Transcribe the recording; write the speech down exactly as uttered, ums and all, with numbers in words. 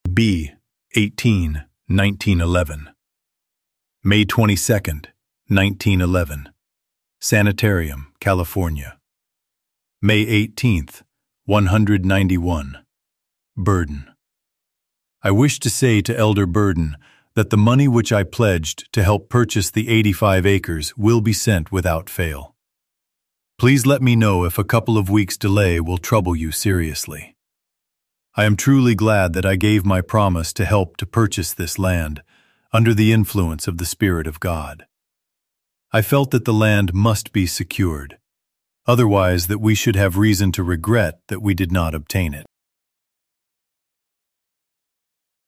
B eighteen, nineteen eleven. May twenty-second, nineteen eleven. Sanitarium, California. May eighteenth, one hundred ninety-one. Burden. I wish to say to Elder Burden that the money which I pledged to help purchase the eighty-five acres will be sent without fail. Please let me know if a couple of weeks' delay will trouble you seriously. I am truly glad that I gave my promise to help to purchase this land under the influence of the Spirit of God. I felt that the land must be secured, otherwise that we should have reason to regret that we did not obtain it.